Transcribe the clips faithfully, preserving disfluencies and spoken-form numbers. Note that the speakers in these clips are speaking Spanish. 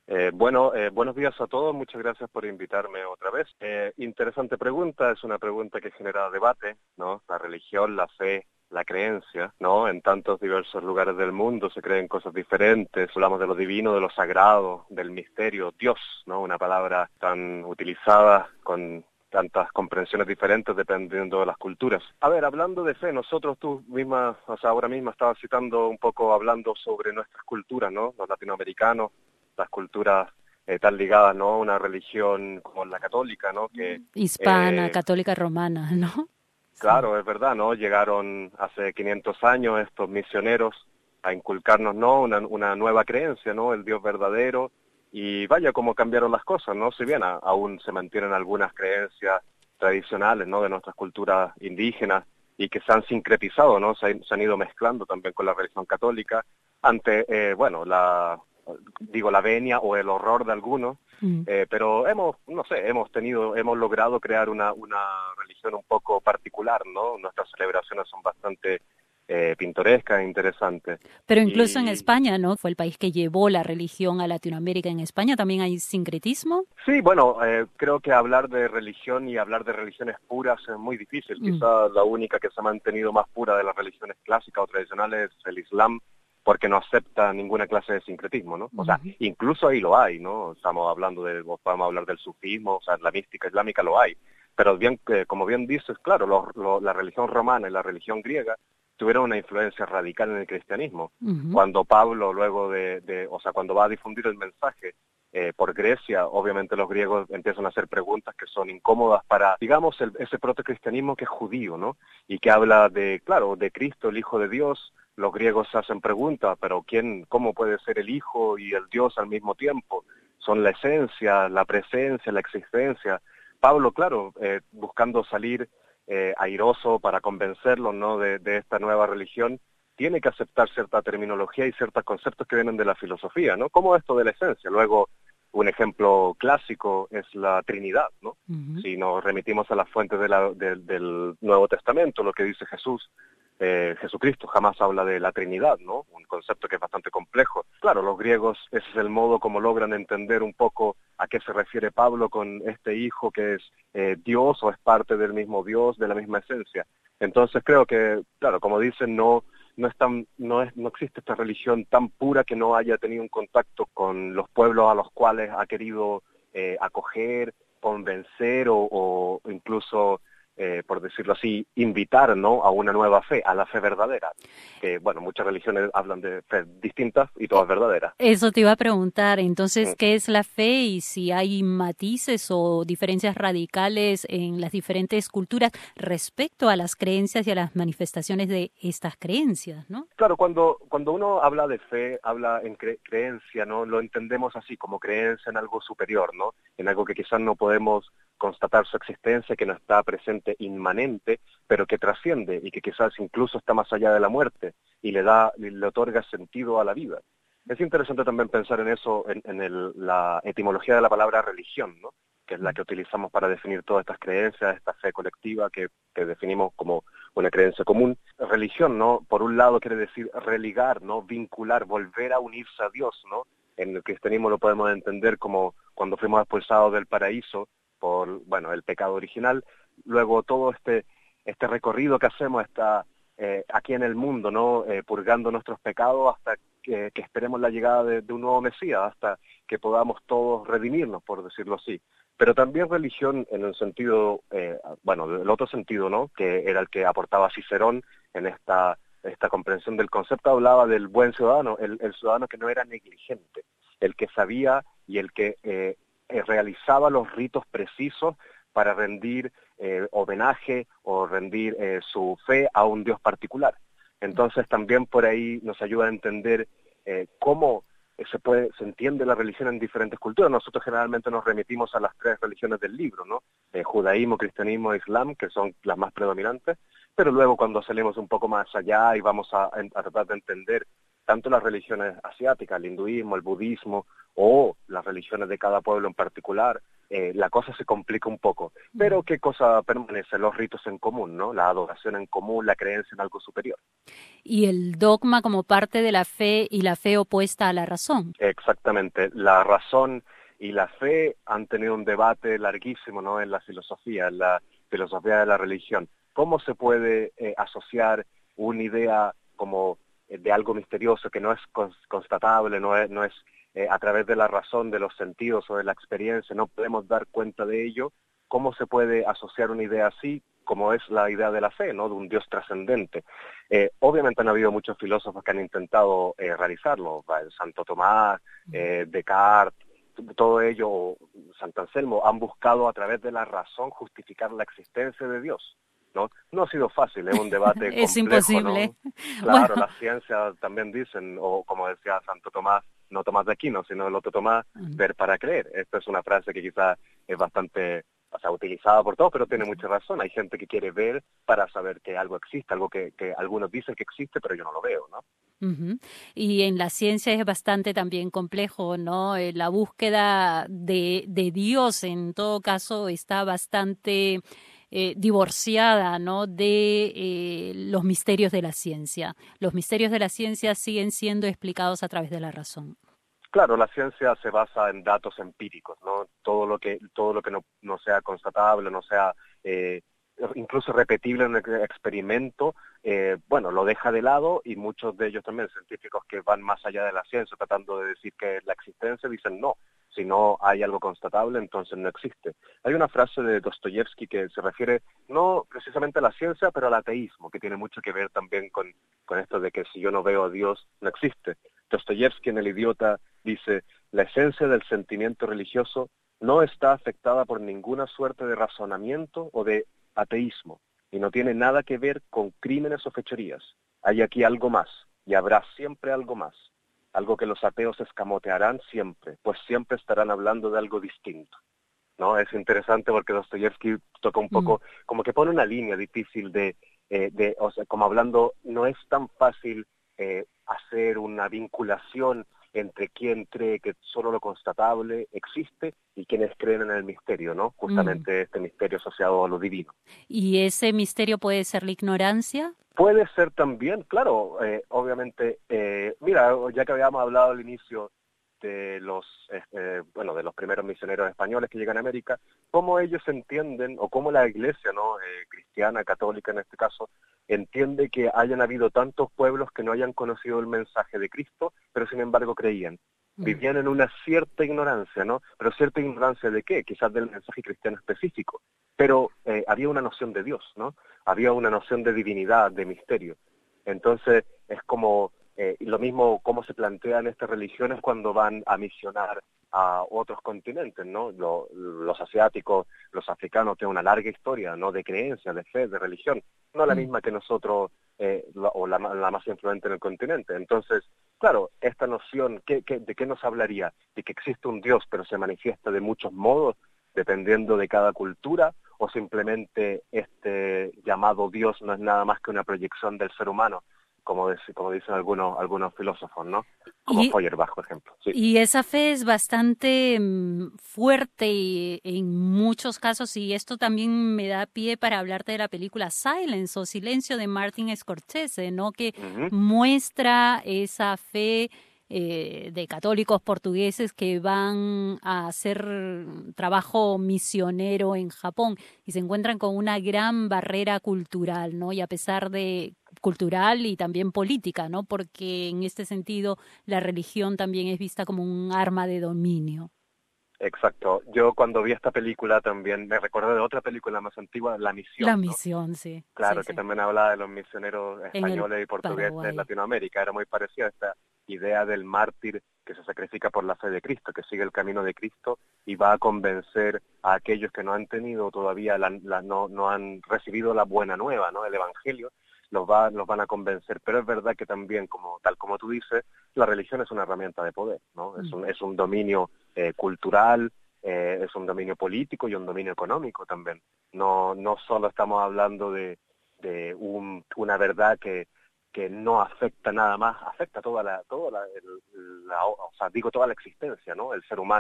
Eh, bueno, eh, buenos días a todos, muchas gracias por invitarme otra vez. Eh, interesante pregunta, es una pregunta que genera debate, ¿no? La religión, la fe, la creencia, ¿no? En tantos diversos lugares del mundo se creen cosas diferentes, hablamos de lo divino, de lo sagrado, del misterio, Dios, ¿no? Una palabra tan utilizada con tantas comprensiones diferentes dependiendo de las culturas. A ver, hablando de fe, nosotros tú misma, o sea, ahora misma estabas citando un poco hablando sobre nuestras culturas, ¿no? Los latinoamericanos, las culturas eh, tan ligadas, ¿no? A una religión como la católica, ¿no? Que Hispana, eh, católica romana, ¿no? Sí. claro, es verdad, ¿no? Llegaron hace quinientos años estos misioneros a inculcarnos, ¿no? Una, una nueva creencia, ¿no? El Dios verdadero. Y vaya cómo cambiaron las cosas, ¿no? Si bien a, aún se mantienen algunas creencias tradicionales, ¿no? De nuestras culturas indígenas y que se han sincretizado, ¿no? Se, han- se han ido mezclando también con la religión católica ante, eh, bueno, la, digo, la venia o el horror de algunos, Mm. eh, pero hemos, no sé, hemos tenido, hemos logrado crear una, una religión un poco particular, ¿no? Nuestras celebraciones son bastante eh, pintorescas e interesantes. Pero incluso en Y España, ¿no? Fue el país que llevó la religión a Latinoamérica. En España también hay sincretismo. sí, bueno, eh, creo que hablar de religión y hablar de religiones puras es muy difícil. Mm. Quizá la única que se ha mantenido más pura de las religiones clásicas o tradicionales es el Islam, porque no acepta ninguna clase de sincretismo, ¿no? O sea, Ujú. incluso ahí lo hay, ¿no? Estamos hablando de, podemos hablar del sufismo, o sea, la mística islámica lo hay. Pero bien, eh, como bien dices, claro, lo- lo- la religión romana y la religión griega tuvieron una influencia radical en el cristianismo. Ujú. Cuando Pablo, luego de, de o sea, cuando va a difundir el mensaje, eh, por Grecia, obviamente los griegos empiezan a hacer preguntas que son incómodas para, digamos, el, ese protocristianismo que es judío, ¿no? Y que habla de, claro, de Cristo, el Hijo de Dios. Los griegos se hacen preguntas, pero ¿quién, cómo puede ser el Hijo y el Dios al mismo tiempo? Son la esencia, la presencia, la existencia. Pablo, claro, eh, buscando salir eh, airoso para convencerlos, ¿no? de, de esta nueva religión, tiene que aceptar cierta terminología y ciertos conceptos que vienen de la filosofía, ¿no? Como esto de la esencia. Luego, un ejemplo clásico es la Trinidad, ¿no? Ujú. Si nos remitimos a las fuentes de la, de, del Nuevo Testamento, lo que dice Jesús, eh, Jesucristo jamás habla de la Trinidad, ¿no? Un concepto que es bastante complejo. Claro, los griegos, ese es el modo como logran entender un poco a qué se refiere Pablo con este hijo que es eh, Dios o es parte del mismo Dios, de la misma esencia. Entonces creo que, claro, como dicen, no no es tan, no es, no existe esta religión tan pura que no haya tenido un contacto con los pueblos a los cuales ha querido eh, acoger, convencer o, o incluso, eh, por decirlo así, invitar, ¿no? A una nueva fe, a la fe verdadera. Que, bueno, muchas religiones hablan de fe distintas y E- todas verdaderas. Eso te iba a preguntar, entonces, Mm. ¿qué es la fe y si hay matices o diferencias radicales en las diferentes culturas respecto a las creencias y a las manifestaciones de estas creencias, ¿no? Claro, cuando, cuando uno habla de fe, habla en cre- creencia, ¿no? Lo entendemos así, como creencia en algo superior, ¿no? En algo que quizás no podemos constatar su existencia, que no está presente inmanente, pero que trasciende y que quizás incluso está más allá de la muerte y le da, le otorga sentido a la vida. Es interesante también pensar en eso, en, en el- la etimología de la palabra religión, ¿no? Que es la que utilizamos para definir todas estas creencias, esta fe colectiva que, que definimos como una creencia común. Religión, ¿no? Por un lado quiere decir religar, ¿no? Vincular, volver a unirse a Dios, ¿no? En el cristianismo lo podemos entender como cuando fuimos expulsados del paraíso por, bueno, el pecado original. Luego todo este, este recorrido que hacemos está eh, aquí en el mundo, ¿no? Eh, purgando nuestros pecados hasta que, que esperemos la llegada de, de un nuevo Mesías, hasta que podamos todos redimirnos, por decirlo así. Pero también religión en el sentido, eh, bueno, el otro sentido, ¿no? Que era el que aportaba Cicerón en esta, esta comprensión del concepto, hablaba del buen ciudadano, el, el ciudadano que no era negligente, el que sabía y el que eh, eh, realizaba los ritos precisos para rendir eh, homenaje o rendir eh, su fe a un Dios particular. Entonces también por ahí nos ayuda a entender eh, cómo se puede, se entiende la religión en diferentes culturas. Nosotros generalmente nos remitimos a las tres religiones del libro, ¿no? Eh, judaísmo, cristianismo e islam, que son las más predominantes, pero luego cuando salimos un poco más allá y vamos a, a tratar de entender tanto las religiones asiáticas, el hinduismo, el budismo, o las religiones de cada pueblo en particular, eh, la cosa se complica un poco. Pero ¿qué cosa permanece? Los ritos en común, ¿no? La adoración en común, la creencia en algo superior. Y el dogma como parte de la fe y la fe opuesta a la razón. Exactamente. La razón y la fe han tenido un debate larguísimo, ¿no? En la filosofía, en la filosofía de la religión. ¿Cómo se puede eh, asociar una idea como eh, de algo misterioso que no es constatable, no es, no es eh, a través de la razón, de los sentidos o de la experiencia, no podemos dar cuenta de ello? ¿Cómo se puede asociar una idea así, como es la idea de la fe, ¿no? De un Dios trascendente? Eh, obviamente han habido muchos filósofos que han intentado eh, realizarlo, Santo Tomás, eh, Descartes, todo ello, Santo Anselmo, han buscado a través de la razón justificar la existencia de Dios, ¿no? No ha sido fácil, es un debate Es complejo, imposible. ¿no? Claro, Bueno. la ciencia también dicen, o como decía Santo Tomás, no Tomás de Aquino, sino el otro Tomás, ver para creer. Esta es una frase que quizás es bastante, o sea, utilizada por todos, pero tiene mucha razón. Hay gente que quiere ver para saber que algo existe, algo que, que algunos dicen que existe, pero yo no lo veo, ¿no? Uh-huh. Y en la ciencia es bastante también complejo, ¿no? Eh, la búsqueda de, de Dios, en todo caso, está bastante eh, divorciada, ¿no? De eh, los misterios de la ciencia. Los misterios de la ciencia siguen siendo explicados a través de la razón. Claro, la ciencia se basa en datos empíricos, ¿no? Todo lo que todo lo que no, no sea constatable, no sea eh, incluso repetible en un experimento, eh, bueno, lo deja de lado, y muchos de ellos también, científicos que van más allá de la ciencia, tratando de decir que la existencia, dicen no, si no hay algo constatable, entonces no existe. Hay una frase de Dostoyevsky que se refiere no precisamente a la ciencia, pero al ateísmo, que tiene mucho que ver también con, con esto de que si yo no veo a Dios, no existe. Dostoyevsky en El idiota dice: la esencia del sentimiento religioso no está afectada por ninguna suerte de razonamiento o de ateísmo, y no tiene nada que ver con crímenes o fechorías. Hay aquí algo más, y habrá siempre algo más, algo que los ateos escamotearán siempre, pues siempre estarán hablando de algo distinto, ¿no? Es interesante porque Dostoyevsky toca un poco, mm. como que pone una línea difícil de, eh, de o sea, como hablando, no es tan fácil eh, hacer una vinculación entre quien cree que solo lo constatable existe y quienes creen en el misterio, ¿no? Justamente mm. este misterio asociado a lo divino. ¿Y ese misterio puede ser la ignorancia? Puede ser también, claro, eh, obviamente, eh, mira, ya que habíamos hablado al inicio de los, eh, bueno, de los primeros misioneros españoles que llegan a América, cómo ellos entienden, o cómo la iglesia, ¿no? Eh, cristiana, católica en este caso, entiende que hayan habido tantos pueblos que no hayan conocido el mensaje de Cristo, pero sin embargo creían. Vivían en una cierta ignorancia, ¿no? Pero cierta ignorancia ¿de qué? Quizás del mensaje cristiano específico. Pero eh, había una noción de Dios, ¿no? Había una noción de divinidad, de misterio. Entonces, es como eh, lo mismo cómo se plantean estas religiones cuando van a misionar a otros continentes, ¿no? Lo, los asiáticos, los africanos tienen una larga historia, ¿no? De creencia, de fe, de religión. No la misma que nosotros, eh, la, o la, la más influente en el continente. Entonces, claro, esta noción, ¿qué, qué, ¿de qué nos hablaría? De que existe un Dios, pero se manifiesta de muchos modos, dependiendo de cada cultura, o simplemente este llamado Dios no es nada más que una proyección del ser humano, como, de, como dicen algunos algunos filósofos, ¿no? Como y, Feuerbach, por ejemplo. Sí. Y esa fe es bastante um, fuerte y, en muchos casos, y esto también me da pie para hablarte de la película Silence o Silencio de Martin Scorsese, ¿no? Que uh-huh. muestra esa fe Eh, de católicos portugueses que van a hacer trabajo misionero en Japón y se encuentran con una gran barrera cultural, ¿no? Y a pesar de cultural y también política, ¿no? Porque en este sentido la religión también es vista como un arma de dominio. Exacto. Yo cuando vi esta película también me recordé de otra película más antigua, La Misión. La ¿no? Misión, sí. Claro, sí, que sí. también hablaba de los misioneros españoles y portugueses Paraguay. en Latinoamérica. Era muy parecida a esta idea del mártir que se sacrifica por la fe de Cristo, que sigue el camino de Cristo y va a convencer a aquellos que no han tenido todavía, la, la, no, no han recibido la buena nueva, ¿no? El Evangelio, los, va, los van a convencer. Pero es verdad que también, como tal como tú dices, la religión es una herramienta de poder, ¿no? Mm. Es, un, es un dominio eh, cultural, eh, es un dominio político y un dominio económico también. No, no solo estamos hablando de, de un, una verdad que que no afecta nada más, afecta toda la, toda la, el, la, o sea, digo toda la existencia, ¿no? El ser humano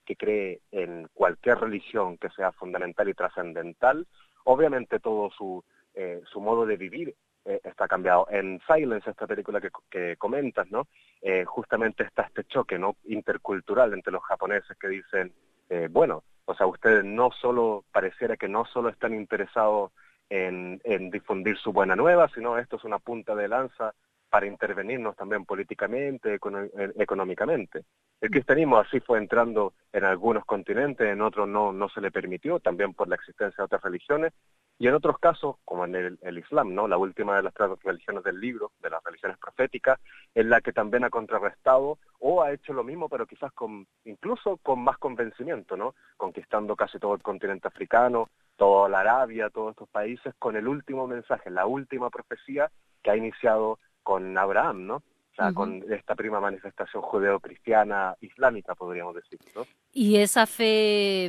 que cree en cualquier religión que sea fundamental y trascendental, obviamente todo su, eh, su modo de vivir eh, está cambiado. En Silence, esta película que, que comentas, ¿no? Eh, justamente está este choque, ¿no?, intercultural entre los japoneses que dicen, eh, bueno, o sea, ustedes no solo, pareciera que no solo están interesados en, en difundir su buena nueva, sino esto es una punta de lanza para intervenirnos también políticamente, econo- económicamente. El cristianismo así fue entrando en algunos continentes, en otros no, no se le permitió, también por la existencia de otras religiones, y en otros casos, como en el, el Islam, ¿no?, la última de las tres religiones del libro, de las religiones proféticas, en la que también ha contrarrestado o ha hecho lo mismo, pero quizás con incluso con más convencimiento, ¿no?, conquistando casi todo el continente africano, toda la Arabia, todos estos países, con el último mensaje, la última profecía que ha iniciado con Abraham, ¿no? O sea, uh-huh. con esta prima manifestación judeo-cristiana islámica, podríamos decir, ¿no? Y esa fe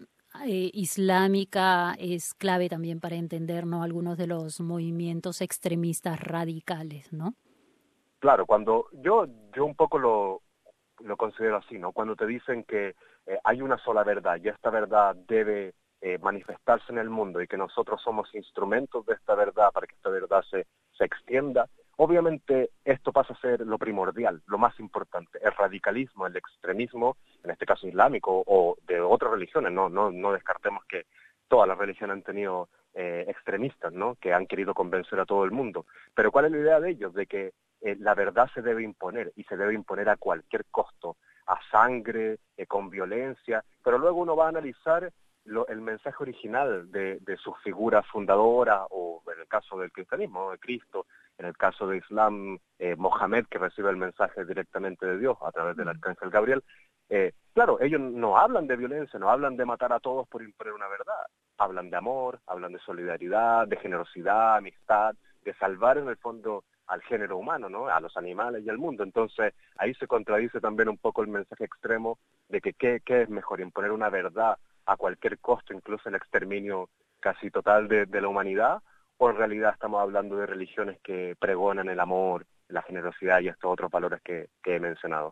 eh, islámica es clave también para entender, ¿no?, algunos de los movimientos extremistas radicales, ¿no? Claro, cuando yo yo un poco lo, lo considero así, ¿no? Cuando te dicen que eh, hay una sola verdad y esta verdad debe eh, manifestarse en el mundo y que nosotros somos instrumentos de esta verdad para que esta verdad se, se extienda, obviamente esto pasa a ser lo primordial, lo más importante. El radicalismo, el extremismo, en este caso islámico o de otras religiones, no, no, no descartemos que todas las religiones han tenido eh, extremistas, ¿no?, que han querido convencer a todo el mundo. Pero ¿cuál es la idea de ellos? De que eh, la verdad se debe imponer y se debe imponer a cualquier costo, a sangre, eh, con violencia, pero luego uno va a analizar lo, el mensaje original de, de su figura fundadora, o en el caso del cristianismo, de Cristo, en el caso de Islam, eh, Mohamed, que recibe el mensaje directamente de Dios a través del arcángel Gabriel. Eh, claro, ellos no hablan de violencia, no hablan de matar a todos por imponer una verdad, hablan de amor, hablan de solidaridad, de generosidad, amistad, de salvar en el fondo al género humano, ¿no?, a los animales y al mundo. Entonces, ahí se contradice también un poco el mensaje extremo de que qué, qué es mejor, imponer una verdad a cualquier costo, incluso el exterminio casi total de, de la humanidad, o en realidad estamos hablando de religiones que pregonan el amor, la generosidad y estos otros valores que, que he mencionado.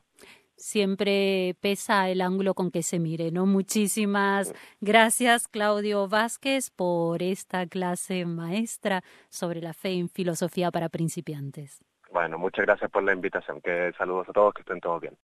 Siempre pesa el ángulo con que se mire, ¿no? Muchísimas gracias, Claudio Vázquez, por esta clase maestra sobre la fe en filosofía para principiantes. Bueno, muchas gracias por la invitación. Que saludos a todos, que estén todos bien.